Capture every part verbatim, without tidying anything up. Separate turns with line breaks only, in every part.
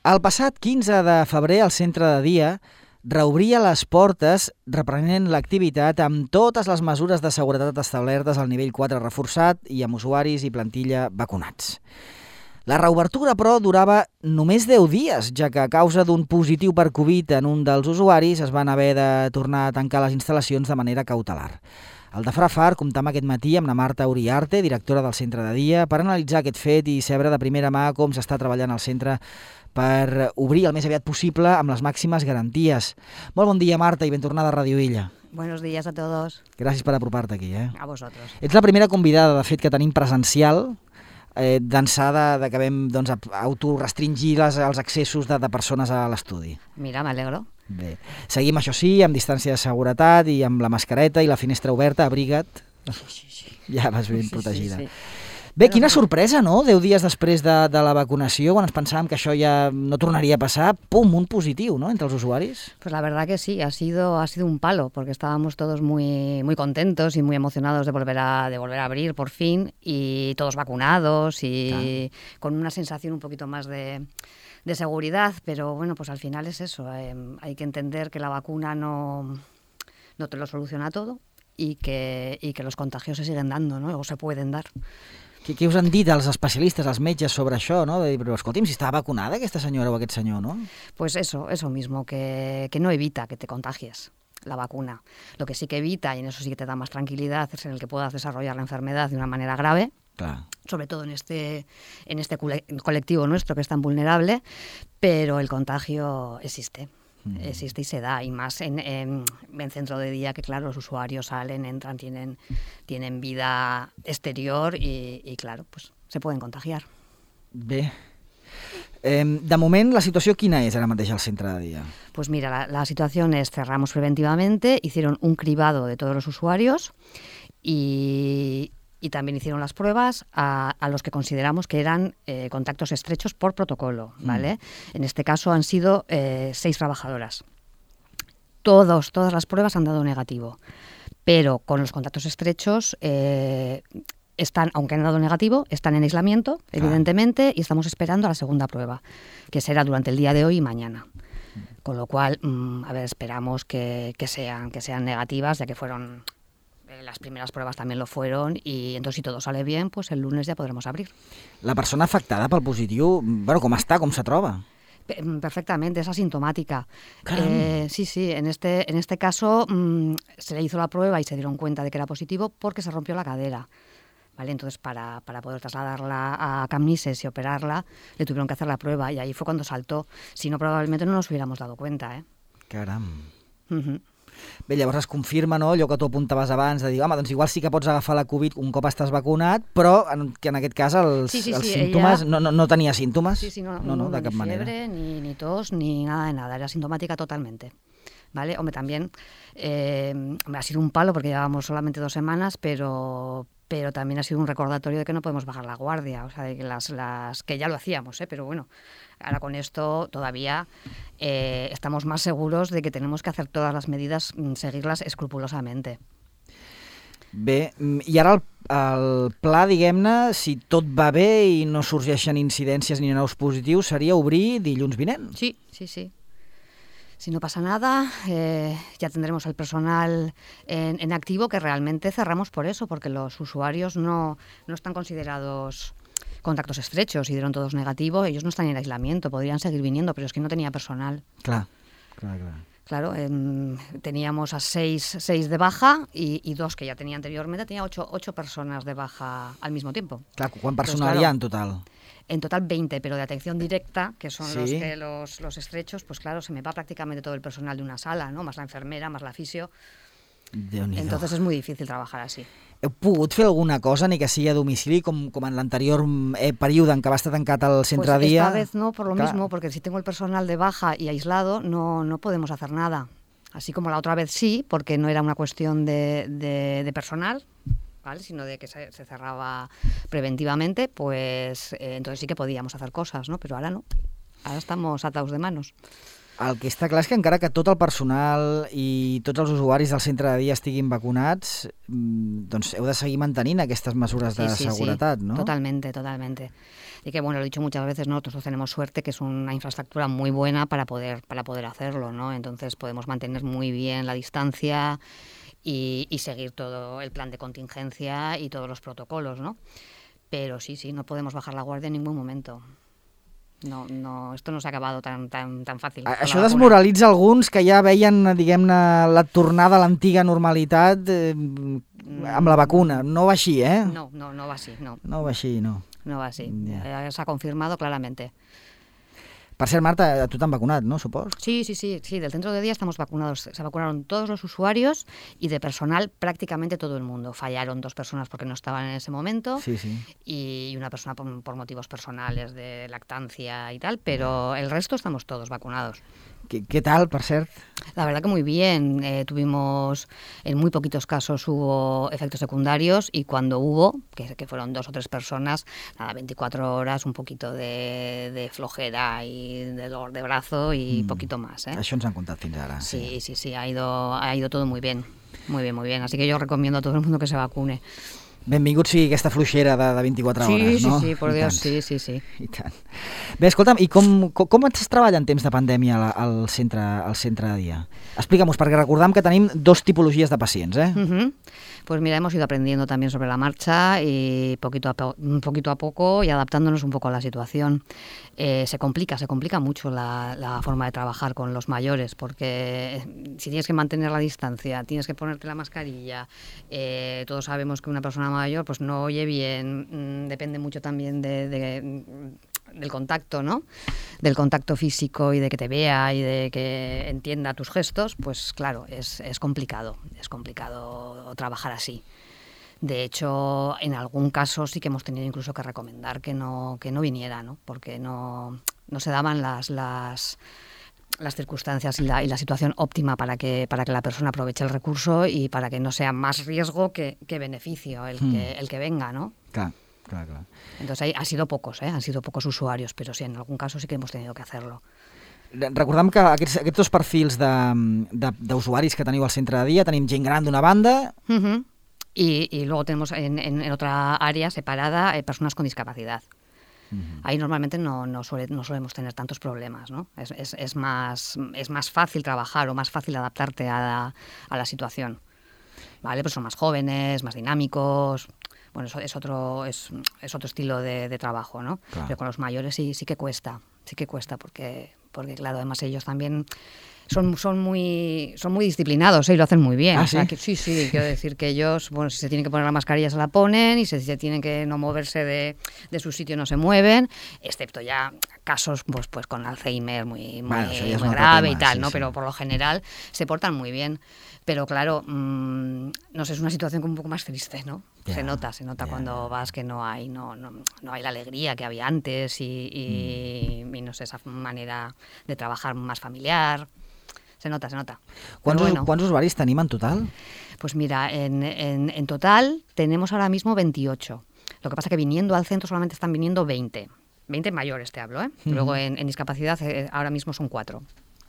El passat quinze de febrer, el centre de dia reobria les portes reprenent l'activitat amb totes les mesures de seguretat establertes al nivell quatre reforçat i amb usuaris i plantilla vacunats. La reobertura, però, durava només deu dies, ja que a causa d'un positiu per Covid en un dels usuaris es van haver de tornar a tancar les instal·lacions de manera cautelar. El de Frafar comptam aquest matí amb la Marta Uriarte, directora del centre de dia, per analitzar aquest fet i saber de primera mà com s'està treballant al centre per obrir el més aviat possible amb les màximes garanties. Molt bon dia, Marta, i ben tornada a Radio Illa.
Buenos días a todos.
Gràcies per apropar-te aquí. Eh?
A vosotros.
Ets la primera convidada, de fet, que tenim presencial, eh, d'ençà de, de que vam doncs, autorestringir les, els accessos de, de persones a l'estudi.
Mira, m'alegro.
Bé, seguim això sí, amb distància de seguretat i amb la mascareta i la finestra oberta, abriga't.
Sí, sí, sí.
Ja vas ben protegida.
Sí, sí, sí.
Bé, quina sorpresa, no? Deu dies després de, de la vacunació, quan ens pensàvem que això ja no tornaria a passar, pum, un positiu, ¿no?, entre els usuaris.
Pues la verdad que sí, ha sido, ha sido un palo, porque estábamos todos muy, muy contentos y muy emocionados de volver a, de volver a abrir por fin, y todos vacunados y claro, con una sensación un poquito más de, de seguridad, pero bueno, pues al final es eso, eh, hay que entender que la vacuna no, no te lo soluciona todo y que, y que los contagios se siguen dando, ¿no?, o se pueden dar.
Què, què us han dit els especialistes, els metges sobre això, no? De dir, però escolti'm, si estava vacunada aquesta senyora o aquest senyor, no?
Pues eso, eso mismo, que, que no evita que te contagies la vacuna. Lo que sí que evita, y en eso sí que te da más tranquilidad, es en el que puedas desarrollar la enfermedad de una manera grave,
claro,
sobre todo en este, en este colectivo nuestro que es tan vulnerable, pero el contagio existe. Existe y se da, y más en, en, en centro de día, que claro, los usuarios salen, entran, tienen, tienen vida exterior y, y claro, pues se pueden contagiar.
Bé. Eh, de moment, la situació quina és ara mateix al centre de dia?
Pues mira, la, la situación es, cerramos preventivamente, hicieron un cribado de todos los usuarios y... y también hicieron las pruebas a, a los que consideramos que eran eh, contactos estrechos por protocolo, ¿vale? Mm. En este caso han sido eh, seis trabajadoras. Todos, todas las pruebas han dado negativo, pero con los contactos estrechos eh, están, aunque han dado negativo, están en aislamiento, ah. evidentemente, y estamos esperando a la segunda prueba, que será durante el día de hoy y mañana. Con lo cual, mmm, a ver, esperamos que, que, sean, que sean negativas, ya que fueron... Las primeras pruebas también lo fueron y entonces si todo sale bien, pues el lunes ya podremos abrir.
La persona afectada pel positiu, bueno, com està, com se troba?
Perfectamente, es asintomática. Eh, sí, sí, en este, en este caso mmm, se le hizo la prueba y se dieron cuenta de que era positivo porque se rompió la cadera. ¿Vale? Entonces, para, para poder trasladarla a Camnises y operarla, le tuvieron que hacer la prueba y ahí fue cuando saltó. Si no, probablemente no nos hubiéramos dado cuenta. ¿eh?
Caram.
Uh-huh.
Bé, llavors es confirma, no?, allò que tu apuntaves abans, de dir, home, doncs igual sí que pots agafar la Covid un cop estàs vacunat, però en, que en aquest cas els,
sí, sí,
els
sí,
símptomes,
ella...
no, no, no tenia símptomes?
Sí, sí, no,
no, no,
no
de cap
ni
manera.
Fiebre, ni, ni tos, ni nada de nada, era asintomática totalmente. ¿Vale? Hombre, también eh, ha sido un palo porque llevábamos solamente dos semanas, pero... pero también ha sido un recordatorio de que no podemos bajar la guardia, o sea, de que las, las que ya lo hacíamos, ¿eh? Pero bueno, ahora con esto todavía eh, estamos más seguros de que tenemos que hacer todas las medidas, seguirlas escrupulosamente.
Bé, i ara el, el pla, diguem-ne, si tot va bé i no sorgeixen incidències ni nous positius, seria obrir dilluns vinent?
Sí, sí, sí. Si no pasa nada, eh, ya tendremos el personal en, en activo, que realmente cerramos por eso, porque los usuarios no, no están considerados contactos estrechos y dieron todos negativo. Ellos no están en aislamiento, podrían seguir viniendo, pero es que no tenía personal.
Claro, claro, claro.
Claro, eh, teníamos a seis, seis de baja y, y dos que ya tenía anteriormente, tenía ocho, ocho personas de baja al mismo tiempo.
Claro, ¿cuán personal hi ha en total?
En total veinte, pero de atención directa, que son
¿Sí?
los, que, los, los estrechos, pues claro, se me va prácticamente todo el personal de una sala, ¿no? Más la enfermera, más la fisio. Entonces es muy difícil trabajar así.
Heu pogut fer alguna cosa, ni que sigui a domicili, com, com en l'anterior eh, període en què va estar tancat el centre
pues
de dia?
Esta vez no, por lo claro. mismo, porque si tengo el personal de baja y aislado, no, no podemos hacer nada. Así como la otra vez sí, porque no era una cuestión de, de, de personal, ¿vale?, sino de que se, se cerraba preventivamente, pues eh, entonces sí que podíamos hacer cosas, ¿no? Pero ahora no, ahora estamos atados de manos.
El que està clar és que encara que tot el personal i tots els usuaris del centre de dia estiguin vacunats, doncs heu de seguir mantenint aquestes mesures de
sí, sí,
seguretat,
sí.
¿no?
Totalmente, totalmente. Y que, bueno, lo he dicho muchas veces, ¿no? Nosotros tenemos suerte que es una infraestructura muy buena para poder, para poder hacerlo, ¿no? Entonces podemos mantener muy bien la distancia y, y seguir todo el plan de contingencia y todos los protocolos, ¿no? Pero sí, sí, no podemos bajar la guardia en ningún momento. No, no, esto no s'ha acabat tan, tan, tan fàcil.
Això desmoralitza alguns que ja veien, diguem-ne, la tornada a l'antiga normalitat eh, amb la vacuna. No va així, eh?
No, no, no va així, no.
No va així, no.
No va así,
Yeah.
eh, se ha confirmado claramente.
Per cert, Marta, a tu t'han vacunat, ¿no? Supos.
Sí, sí, sí, sí, del centro de día estamos vacunados. Se vacunaron todos los usuarios y de personal prácticamente todo el mundo. Fallaron dos personas porque no estaban en ese momento
Sí, sí.
y una persona por, por motivos personales de lactancia y tal, pero el resto estamos todos vacunados.
¿Qué, qué tal, per cert?
La verdad que muy bien. Eh, tuvimos, en muy poquitos casos hubo efectos secundarios y cuando hubo, que, que fueron dos o tres personas, nada, veinticuatro horas, un poquito de, de flojera y de dolor de brazo y mm. poquito más. ¿eh?
Això ens han contat fins ara.
Sí, sí, sí, sí, ha ido, ha ido todo muy bien, muy bien, muy bien. Así que yo recomiendo a todo el mundo que se vacune.
Benvingut sigui aquesta fluixera de, de vint-i-quatre
sí,
hores, no?
Sí, sí, por
I
Dios,
tant.
sí, sí, sí.
I tant. Bé, escolta'm, i com, com, com es treballa en temps de pandèmia al, al, centre, al centre de dia? Explica'm-nos, perquè recordam que tenim dos tipologies de pacients, eh?
Uh-huh. Pues mira, hemos ido aprendiendo también sobre la marcha y poquito a, po- poquito a poco y adaptándonos un poco a la situación. Eh, se complica, se complica mucho la, la forma de trabajar con los mayores, porque si tienes que mantener la distancia, tienes que ponerte la mascarilla, eh, todos sabemos que una persona mayor pues no oye bien, mmm, depende mucho también de, de, del contacto, ¿no? Del contacto físico y de que te vea y de que entienda tus gestos, pues claro, es, es complicado, es complicado trabajar así. De hecho, en algún caso sí que hemos tenido incluso que recomendar que no, que no viniera, ¿no? Porque no, no se daban las, las, las circunstancias y la, y la situación óptima para que, para que la persona aproveche el recurso y para que no sea más riesgo que, que beneficio el, mm. que, el que venga, ¿no?
Claro. Clar, clar.
Entonces hay, ha sido pocos, ¿eh? Han sido pocos usuarios, pero sí, en algún caso sí que hemos tenido que hacerlo.
Recordem que aquests, aquests dos perfils d'usuaris que teniu al centre de dia, tenim gent gran d'una banda...
Uh-huh. y, y luego tenemos en, en, en otra área separada eh, personas con discapacidad. Uh-huh. Ahí normalmente no, no, suele, no solemos tener tantos problemas, ¿no? Es, es, es, más, es más fácil trabajar o más fácil adaptarte a la, a la situación. ¿Vale? Pues son más jóvenes, más dinámicos... Bueno, eso es otro, es, es otro estilo de, de trabajo, ¿no? Claro. Pero con los mayores sí, sí que cuesta, sí que cuesta, porque, porque claro, además ellos también son, son, muy, son muy disciplinados, ¿eh? Y lo hacen muy bien.
¿Ah,
o sea,
sí?
Que, sí, sí, quiero decir que ellos, bueno, si se tienen que poner la mascarilla se la ponen y si se tienen que no moverse de, de su sitio no se mueven, excepto ya casos pues, pues con Alzheimer muy, muy, bueno, muy grave tema, y tal, sí, ¿no? Sí. Pero por lo general se portan muy bien. Pero claro, mmm, no sé, es una situación como un poco más triste, ¿no? Yeah, se nota, se nota yeah. cuando vas que no hay, no, no, no hay la alegría que había antes y, y, mm. y no sé, esa manera de trabajar más familiar. Se nota, se nota.
¿Cuántos,
bueno,
¿Cuántos usuarios tenim en total?
Pues mira, en, en, en total tenemos ahora mismo veintiocho. Lo que pasa que viniendo al centro solamente están viniendo veinte. veinte mayores te hablo, ¿eh? Mm. Luego en, en discapacidad eh, ahora mismo son cuatro.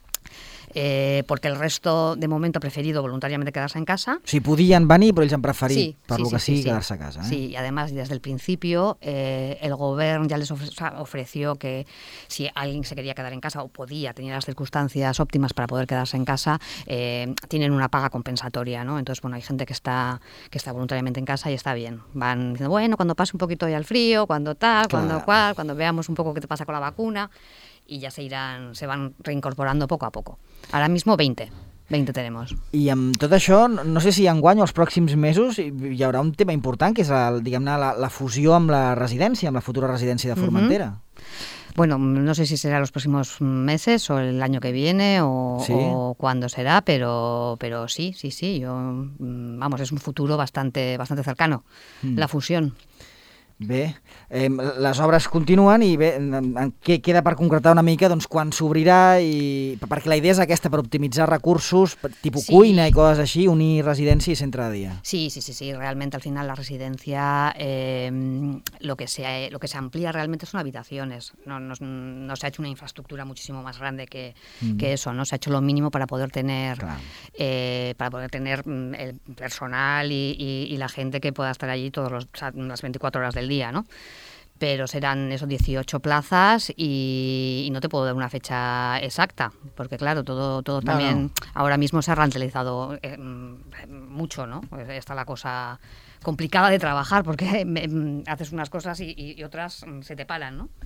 Eh, porque el resto de momento ha preferido voluntariamente quedarse en casa.
Sí, podien venir, però ells han preferit,
sí,
per
sí,
lo que
sí,
sigui,
sí,
quedar-se a casa. ¿eh?
Sí, y además desde el principio eh, el gobierno ya les ofre ofreció que si alguien se quería quedar en casa o podía, tenía las circunstancias óptimas para poder quedarse en casa, eh, tienen una paga compensatoria, ¿no? Entonces, bueno, hay gente que está, que está voluntariamente en casa y está bien. Van diciendo, bueno, cuando pase un poquito ya el frío, cuando tal, claro. cuando cual, cuando veamos un poco qué te pasa con la vacuna... y ya se irán, se van reincorporando poco a poco. Ahora mismo veinte. veinte tenemos.
I amb tot això, no sé si enguany o els pròxims mesos hi haurà un tema important, que és el, diguem-ne, la, la fusió amb la residència, amb la futura residència de Formentera.
Uh-huh. Bueno, no sé si será los próximos meses o el año que viene o,
¿Sí?
o cuándo será, pero, pero sí, sí, sí. Yo, vamos, es un futuro bastante, bastante cercano, mm. la fusión.
Bé, eh, les obres continuen i bé, què queda per concretar una mica doncs, quan s'obrirà, i perquè la idea és aquesta, per optimitzar recursos, tipus sí. cuina i coses així, unir residència i centre de dia.
Sí, sí, sí, sí. Realmente al final la residencia eh, lo, que se, lo que se amplía realmente son habitaciones. No, no, no se ha hecho una infraestructura muchísimo más grande que, mm. que eso, ¿no? Se ha hecho lo mínimo para poder tener, claro. eh, para poder tener el personal y, y, y la gente que pueda estar allí todos los, o sea, las veinticuatro horas del día, ¿no? Pero serán esos dieciocho plazas y, y no te puedo dar una fecha exacta, porque claro, todo, todo no, también no. ahora mismo se ha ralentizado eh, mucho, ¿no? Está la cosa complicada de trabajar porque me, haces unas cosas y, y, y otras se te paran, ¿no?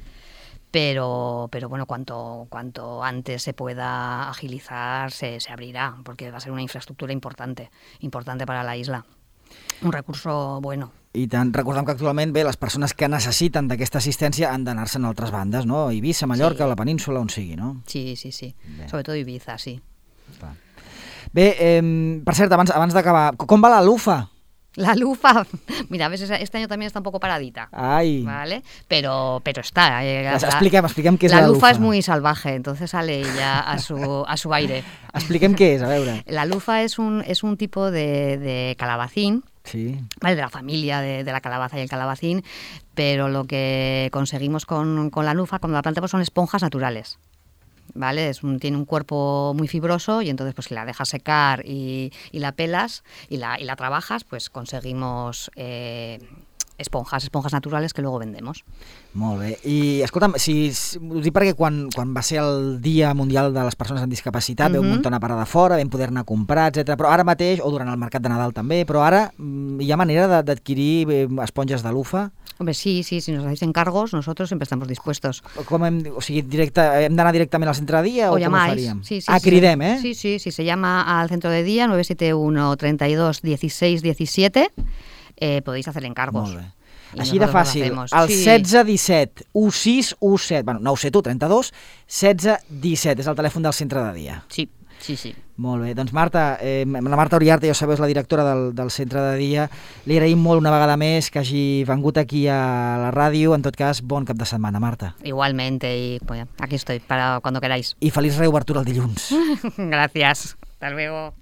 Pero, pero bueno, cuanto, cuanto antes se pueda agilizar, se, se abrirá, porque va a ser una infraestructura importante, importante para la isla. Un recurso bueno.
I tant, recordem que actualment bé, les persones que necessiten d'aquesta assistència han d'anar-se'n a altres bandes, no? Eivissa, Mallorca, sí. la península, on sigui, no?
Sí, sí, sí. Bé. Sobretot Ibiza, sí.
Clar. Bé, eh, per cert, abans, abans d'acabar, com va la lufa?
La lufa, mira, a veces este año también está un poco paradita,
Ay.
¿vale? Pero, pero está. Eh, la,
expliquem, expliquem què és
la,
la lufa.
La lufa es muy salvaje, entonces sale ella a su, a su aire.
Expliquem què és, a veure.
La lufa es un, es un tipo de, de calabacín,
sí.
¿vale? De la familia de, de la calabaza y el calabacín, pero lo que conseguimos con, con la lufa, cuando la plantamos, son esponjas naturales. ¿Vale? Es un, tiene un cuerpo muy fibroso y entonces pues si la dejas secar y, y la pelas y la, y la trabajas, pues conseguimos eh, esponjas, esponjas naturales que luego vendemos.
Molt bé. I escolta'm, si, ho dic perquè quan, quan va ser el Dia Mundial de les Persones amb Discapacitat, uh-huh. veu muntar una parada fora, vam poder-ne comprar, etcètera. Però ara mateix, o durant el Mercat de Nadal també, però ara hi ha manera d'adquirir esponges de lufa?
Hombre, sí, sí, si nos hacéis encargos, nosotros siempre estamos dispuestos.
Com hem, o sigui, directe, hem d'anar directament al centre de dia o,
o
com
llamáis.
ho faríem?
Sí, sí,
ah,
sí,
cridem, eh?
Sí, sí, sí, se llama al centro de día nueve siete uno, treinta y dos, dieciséis, diecisiete. Eh, podéis hacer encargos.
Molt bé. Així de fàcil, el
sí.
setze disset, u sis u set, bueno, nou set u, trenta-dos, setze disset, és el telèfon del centre de dia.
Sí, sí, sí.
Molt bé, doncs Marta, eh, la Marta Uriarte, ja ho sabeu, és la directora del, del centre de dia. Li agraïm molt una vegada més que hagi vengut aquí a la ràdio. En tot cas, bon cap de setmana, Marta.
Igualmente, y pues, aquí estoy para cuando queráis.
I feliç reobertura el dilluns.
Gracias, hasta luego.